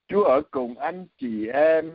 Chúa ở cùng anh chị em.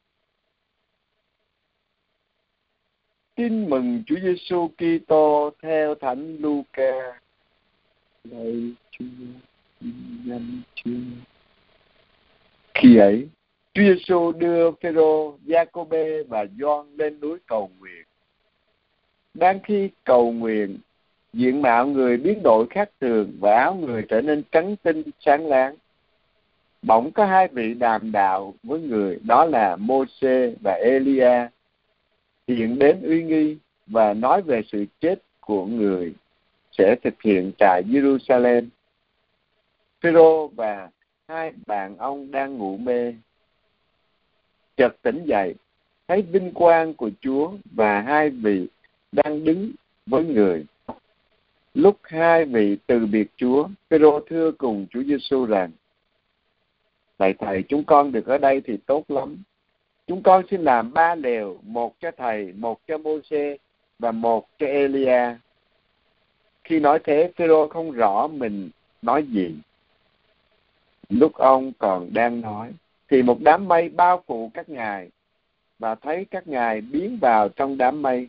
Tin mừng Chúa Giêsu Kitô theo Thánh Luca. Lạy Chúa, danh Chúa. Khi ấy, Chúa Giêsu đưa Phêrô, Giacôbê và Gioan lên núi cầu nguyện. Đang khi cầu nguyện, diện mạo người biến đổi khác thường và áo người trở nên trắng tinh sáng láng. Bỗng có hai vị đàm đạo với người, đó là Mô-sê và Ê-li-a, hiện đến uy nghi và nói về sự chết của người sẽ thực hiện tại Jerusalem. Phêrô và hai bạn ông đang ngủ mê, chợt tỉnh dậy, thấy vinh quang của Chúa và hai vị đang đứng với người. Lúc hai vị từ biệt Chúa, Phêrô thưa cùng Chúa Giêsu rằng: Lạy Thầy, chúng con được ở đây thì tốt lắm. Chúng con xin làm 3 lều, một cho Thầy, một cho Mô-sê và một cho Ê-li-a. Khi nói thế, Phêrô không rõ mình nói gì. Lúc ông còn đang nói, thì một đám mây bao phủ các ngài, và thấy các ngài biến vào trong đám mây.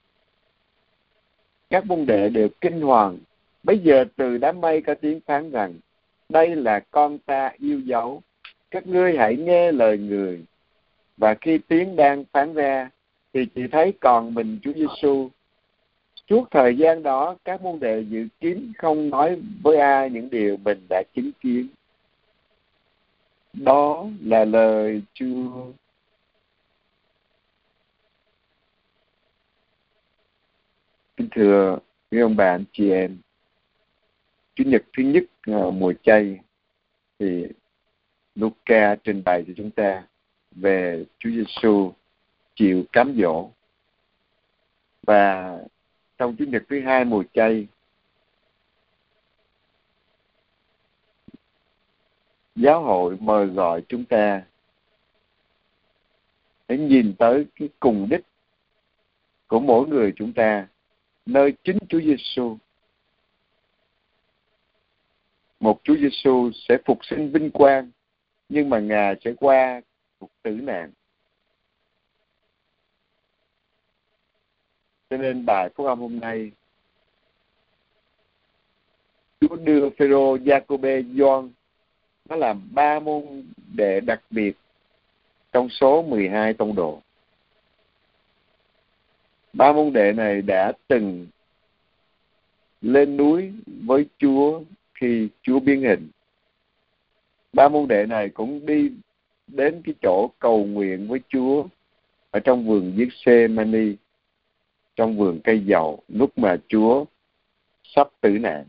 Các môn đệ đều kinh hoàng. Bây giờ từ đám mây có tiếng phán rằng: Đây là con ta yêu dấu, các ngươi hãy nghe lời người. Và khi tiếng đang phán ra, thì chỉ thấy còn mình Chúa Giêsu. Suốt thời gian đó, các môn đệ giữ kín không nói với ai những điều mình đã chứng kiến. Đó là lời Chúa. Kính thưa quý ông bà anh chị em, Chủ nhật thứ nhất mùa chay thì Luca trình bày cho chúng ta về Chúa Giêsu chịu cám dỗ. Và trong Chủ nhật thứ hai mùa chay, giáo hội mời gọi chúng ta để nhìn tới cái cùng đích của mỗi người chúng ta, nơi chính Chúa Giêsu. Một Chúa Giêsu sẽ phục sinh vinh quang, nhưng mà Ngài sẽ qua cuộc tử nạn. Cho nên bài phúc âm hôm nay, Chúa đưa Phêrô, Giacôbê, Gioan, nó làm 3 môn đệ đặc biệt trong số 12 tông đồ. 3 môn đệ này đã từng lên núi với Chúa khi Chúa biến hình. 3 môn đệ này cũng đi đến cái chỗ cầu nguyện với Chúa ở trong vườn Giê-xê-ma-ni, trong vườn cây dầu, lúc mà Chúa sắp tử nạn.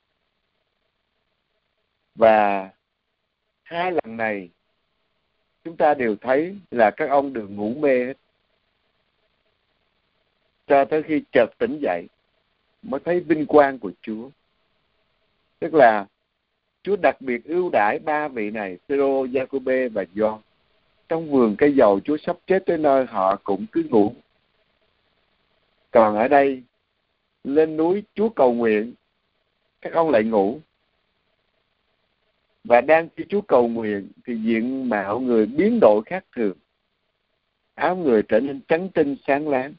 Và 2 lần này chúng ta đều thấy là các ông đều ngủ mê hết, cho tới khi chợt tỉnh dậy mới thấy vinh quang của Chúa. Tức là Chúa đặc biệt ưu đãi 3 vị này, Phêrô, Giacôbê và Gioan. Trong vườn cây dầu, Chúa sắp chết tới nơi, họ cũng cứ ngủ. Còn ở đây, lên núi Chúa cầu nguyện, các ông lại ngủ. Và đang khi Chúa cầu nguyện thì diện mạo người biến đổi khác thường, áo người trở nên trắng tinh sáng láng.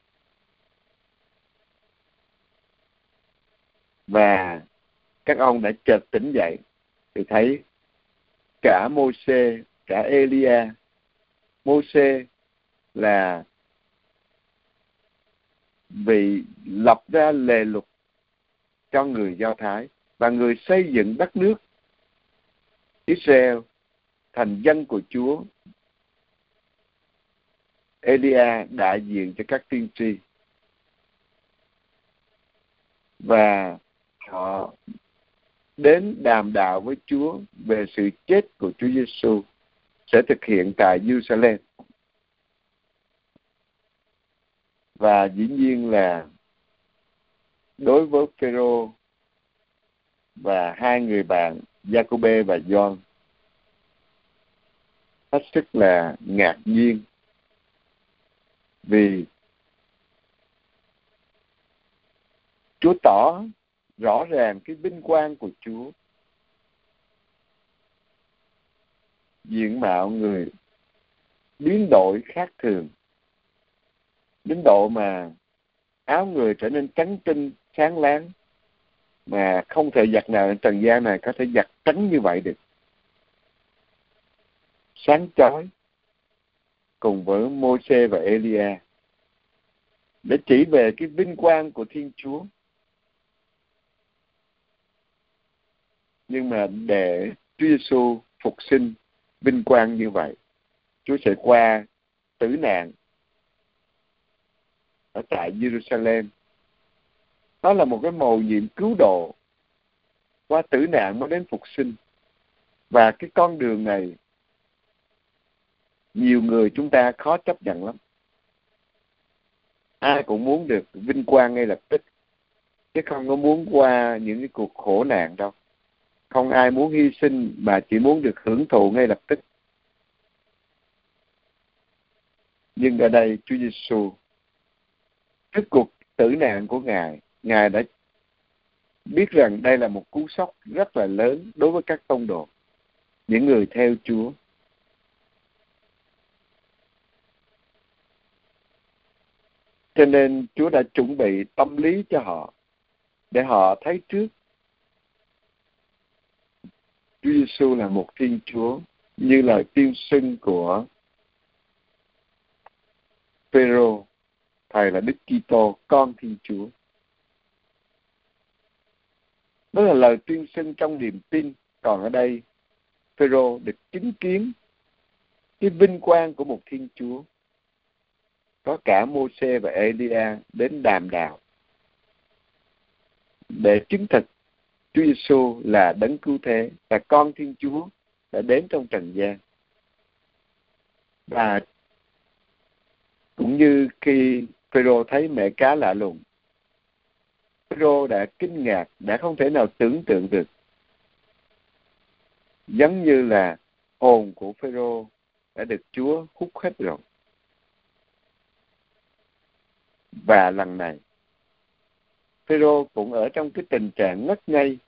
Và các ông đã chợt tỉnh dậy thì thấy cả Mô-sê, cả Ê-li-a. Mô-sê là vị lập ra lề luật cho người Do Thái và người xây dựng đất nước Israel thành dân của Chúa. Ê-li-a đại diện cho các tiên tri, và họ đến đàm đạo với Chúa về sự chết của Chúa Giêsu sẽ thực hiện tại Jerusalem. Và dĩ nhiên là đối với Phêrô và 2 người bạn Giacôbê và Gioan, hết sức là ngạc nhiên vì Chúa tỏ rõ ràng cái vinh quang của Chúa. diện mạo người biến đổi khác thường, đến độ mà áo người trở nên trắng tinh, sáng láng, mà không thể giặt nào trên trần gian này có thể giặt trắng như vậy được. Sáng chói cùng với Môi-se và Elia để chỉ về cái vinh quang của Thiên Chúa. Nhưng mà để Chúa Giêsu phục sinh vinh quang như vậy, Chúa sẽ qua tử nạn ở tại Jerusalem. Đó là một cái mầu nhiệm cứu độ, qua tử nạn mới đến phục sinh. Và cái con đường này nhiều người chúng ta khó chấp nhận lắm. Ai cũng muốn được vinh quang ngay lập tức, chứ không có muốn qua những cái cuộc khổ nạn đâu. Không ai muốn hy sinh mà chỉ muốn được hưởng thụ ngay lập tức. Nhưng ở đây Chúa Giêsu, trước cuộc tử nạn của Ngài, Ngài đã biết rằng đây là một cú sốc rất là lớn đối với các tông đồ, những người theo Chúa. Cho nên Chúa đã chuẩn bị tâm lý cho họ, để họ thấy trước Chúa Giêsu là một Thiên Chúa, như lời tuyên xưng của Phêrô, Thầy là Đức Kitô, con Thiên Chúa. Đó là lời tuyên xưng trong niềm tin. Còn ở đây, Phêrô được chứng kiến cái vinh quang của một Thiên Chúa. Có cả Môi-se và Elia đến đàm đạo để chứng thực Chúa Giêsu là đấng cứu thế, là con Thiên Chúa đã đến trong trần gian. Và cũng như khi Phêrô thấy mẹ cá lạ lùng, Phêrô đã kinh ngạc, đã không thể nào tưởng tượng được. Giống như là hồn của Phêrô đã được Chúa hút hết rồi. Và lần này, Phêrô cũng ở trong cái tình trạng ngất ngây,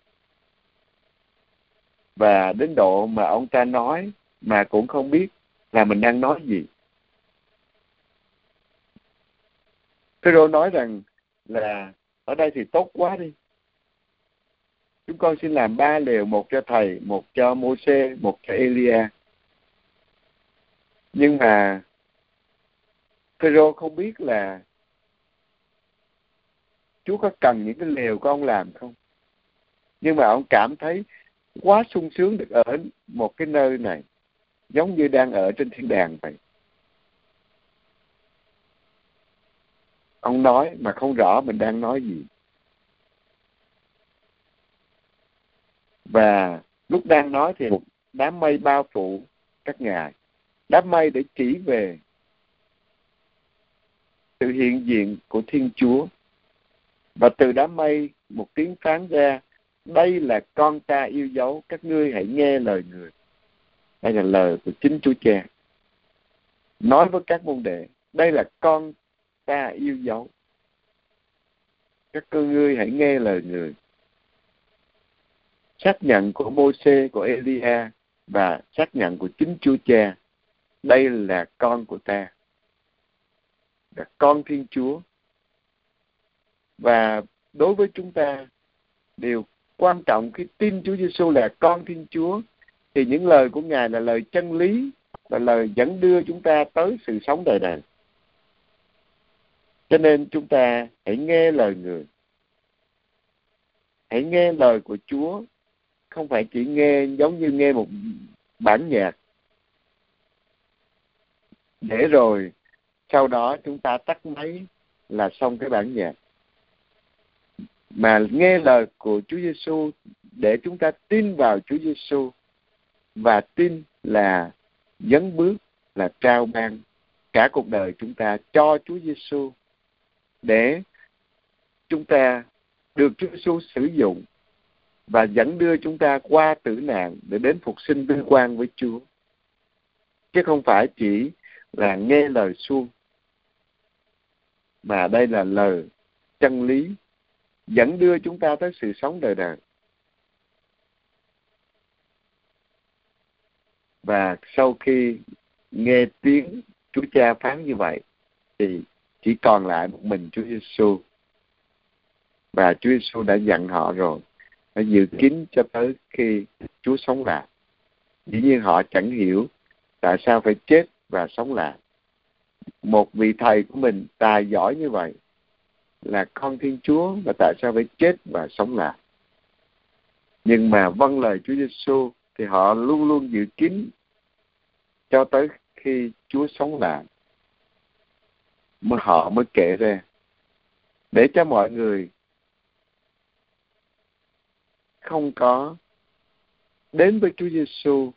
và đến độ mà ông ta nói mà cũng không biết là mình đang nói gì. Phêrô nói rằng là ở đây thì tốt quá đi. Chúng con xin làm 3 lều, một cho thầy, một cho Môi-se, một cho Elia. Nhưng mà Phêrô không biết là Chúa có cần những cái lều của ông làm không. Nhưng mà ông cảm thấy quá sung sướng được ở một cái nơi này, giống như đang ở trên thiên đàng vậy. Ông nói mà không rõ mình đang nói gì. Và lúc đang nói thì một đám mây bao phủ các ngài. Đám mây để chỉ về sự hiện diện của Thiên Chúa. Và từ đám mây một tiếng phán ra: đây là con ta yêu dấu, các ngươi hãy nghe lời người. Đây là lời của chính Chúa Cha nói với các môn đệ: đây là con ta yêu dấu, các ngươi hãy nghe lời người. Xác nhận của Môi-se, của Elia và xác nhận của chính Chúa Cha: đây là con của ta, là con Thiên Chúa. Và đối với chúng ta điều quan trọng khi tin Chúa Giêsu là con Thiên Chúa, thì những lời của Ngài là lời chân lý, là lời dẫn đưa chúng ta tới sự sống đời đời. Cho nên chúng ta hãy nghe lời người, hãy nghe lời của Chúa, không phải chỉ nghe giống như nghe một bản nhạc, để rồi sau đó chúng ta tắt máy là xong cái bản nhạc. Mà nghe lời của Chúa Giêsu để chúng ta tin vào Chúa Giêsu, và tin là dấn bước, là trao ban cả cuộc đời chúng ta cho Chúa Giêsu, để chúng ta được Chúa Giêsu sử dụng và dẫn đưa chúng ta qua tử nạn để đến phục sinh vinh quang với Chúa. Chứ không phải chỉ là nghe lời suông, mà đây là lời chân lý dẫn đưa chúng ta tới sự sống đời đời. Và sau khi nghe tiếng Chúa Cha phán như vậy thì chỉ còn lại một mình Chúa Giêsu. Và Chúa Giêsu đã dặn họ rồi, phải giữ kín cho tới khi Chúa sống lại. Dĩ nhiên họ chẳng hiểu tại sao phải chết và sống lại. Một vị thầy của mình tài giỏi như vậy, là con Thiên Chúa, và tại sao phải chết và sống lại? Nhưng mà vâng lời Chúa Giêsu thì họ luôn luôn giữ kín cho tới khi Chúa sống lại, họ mới kể ra, để cho mọi người không có đến với Chúa Giêsu,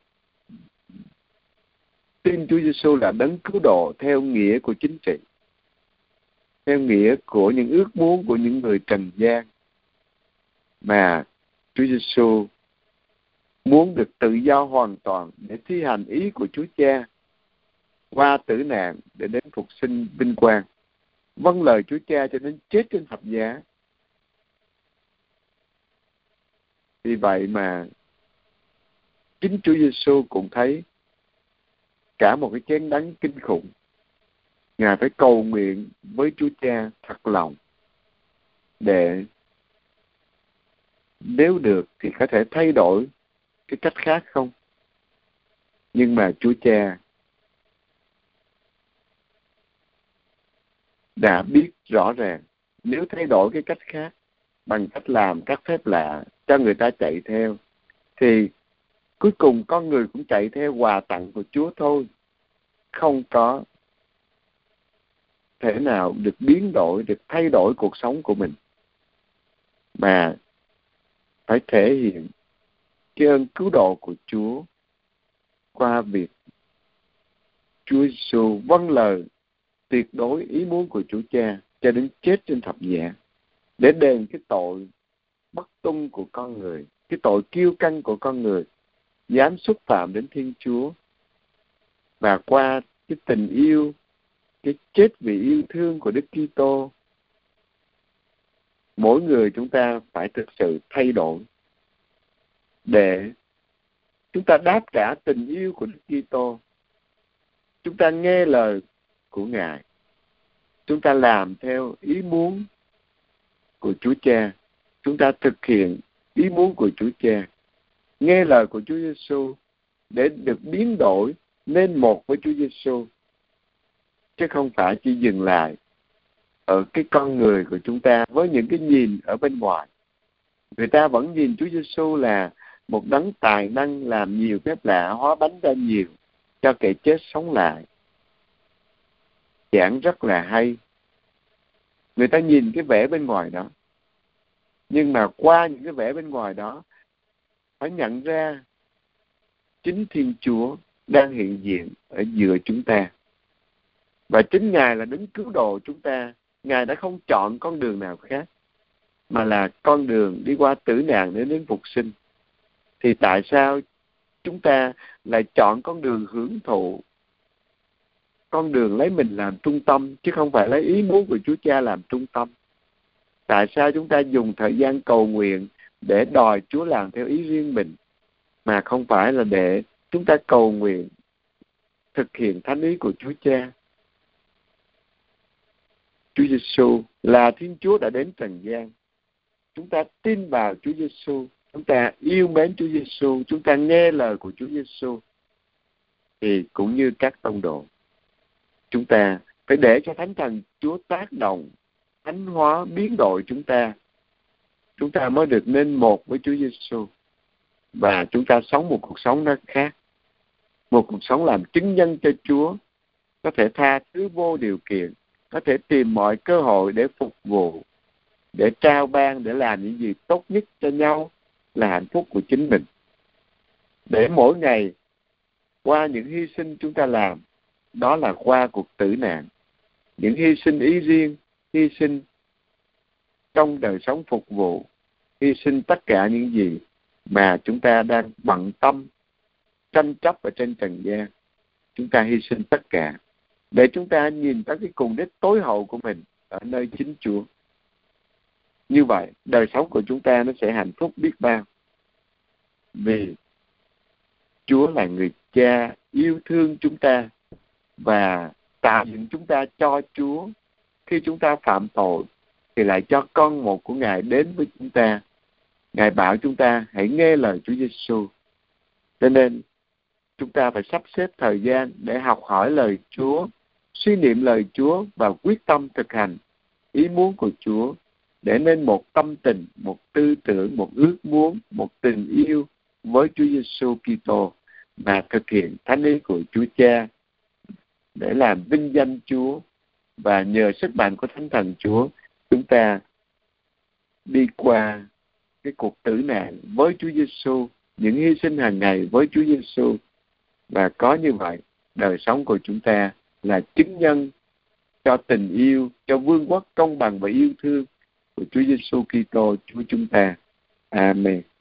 tin Chúa Giêsu là đấng cứu độ theo nghĩa của chính trị, theo nghĩa của những ước muốn của những người trần gian, mà Chúa Giêsu muốn được tự do hoàn toàn để thi hành ý của Chúa Cha qua tử nạn để đến phục sinh vinh quang, vâng lời Chúa Cha cho đến chết trên thập giá. Vì vậy mà chính Chúa Giêsu cũng thấy cả một cái chén đắng kinh khủng. Ngài phải cầu nguyện với Chúa Cha thật lòng để nếu được thì có thể thay đổi cái cách khác không. Nhưng mà Chúa Cha đã biết rõ ràng nếu thay đổi cái cách khác bằng cách làm các phép lạ cho người ta chạy theo, thì cuối cùng con người cũng chạy theo quà tặng của Chúa thôi, không có thể nào được biến đổi, được thay đổi cuộc sống của mình, mà phải thể hiện cái ơn cứu độ của Chúa qua việc Chúa Giêsu vâng lời tuyệt đối ý muốn của Chúa Cha cho đến chết trên thập giá để đền cái tội bất tuân của con người, cái tội kiêu căng của con người dám xúc phạm đến Thiên Chúa. Và qua cái tình yêu, cái chết vì yêu thương của Đức Kitô, mỗi người chúng ta phải thực sự thay đổi để chúng ta đáp trả tình yêu của Đức Kitô. Chúng ta nghe lời của Ngài, chúng ta làm theo ý muốn của Chúa Cha, chúng ta thực hiện ý muốn của Chúa Cha, nghe lời của Chúa Giêsu để được biến đổi nên một với Chúa Giêsu, chứ không phải chỉ dừng lại ở cái con người của chúng ta với những cái nhìn ở bên ngoài. Người ta vẫn nhìn Chúa Giêsu là một đấng tài năng làm nhiều phép lạ, hóa bánh ra nhiều, cho kẻ chết sống lại. Giảng rất là hay. Người ta nhìn cái vẻ bên ngoài đó. Nhưng mà qua những cái vẻ bên ngoài đó, phải nhận ra chính Thiên Chúa đang hiện diện ở giữa chúng ta. Và chính Ngài là đấng cứu độ chúng ta. Ngài đã không chọn con đường nào khác, mà là con đường đi qua tử nạn để đến phục sinh. Thì tại sao chúng ta lại chọn con đường hưởng thụ, con đường lấy mình làm trung tâm, chứ không phải lấy ý muốn của Chúa Cha làm trung tâm? Tại sao chúng ta dùng thời gian cầu nguyện để đòi Chúa làm theo ý riêng mình, mà không phải là để chúng ta cầu nguyện thực hiện thánh ý của Chúa Cha? Chúa Giêsu là Thiên Chúa đã đến trần gian. Chúng ta tin vào Chúa Giêsu, chúng ta yêu mến Chúa Giêsu, chúng ta nghe lời của Chúa Giêsu, thì cũng như các tông đồ, chúng ta phải để cho Thánh Thần Chúa tác động, thánh hóa, biến đổi chúng ta mới được nên một với Chúa Giêsu, và chúng ta sống một cuộc sống nó khác, một cuộc sống làm chứng nhân cho Chúa, có thể tha thứ vô điều kiện, có thể tìm mọi cơ hội để phục vụ, để trao ban, để làm những gì tốt nhất cho nhau là hạnh phúc của chính mình. Để mỗi ngày qua những hy sinh chúng ta làm, đó là qua cuộc tử nạn, những hy sinh ý riêng, hy sinh trong đời sống phục vụ, hy sinh tất cả những gì mà chúng ta đang bận tâm, tranh chấp ở trên trần gian. Chúng ta hy sinh tất cả để chúng ta nhìn tới cái cùng đích tối hậu của mình ở nơi chính Chúa. Như vậy, đời sống của chúng ta nó sẽ hạnh phúc biết bao. Vì Chúa là người cha yêu thương chúng ta và tạo dựng chúng ta cho Chúa. Khi chúng ta phạm tội thì lại cho con một của Ngài đến với chúng ta. Ngài bảo chúng ta hãy nghe lời Chúa Giêsu. Cho nên chúng ta phải sắp xếp thời gian để học hỏi lời Chúa, suy niệm lời Chúa và quyết tâm thực hành ý muốn của Chúa, để nên một tâm tình, một tư tưởng, một ước muốn, một tình yêu với Chúa Giêsu Kitô, mà thực hiện thánh ý của Chúa Cha để làm vinh danh Chúa. Và nhờ sức mạnh của Thánh Thần Chúa, chúng ta đi qua cái cuộc tử nạn với Chúa Giêsu, những hy sinh hàng ngày với Chúa Giêsu, và có như vậy đời sống của chúng ta là chứng nhân cho tình yêu, cho vương quốc công bằng và yêu thương của Chúa Giêsu Kitô Chúa chúng ta. Amen.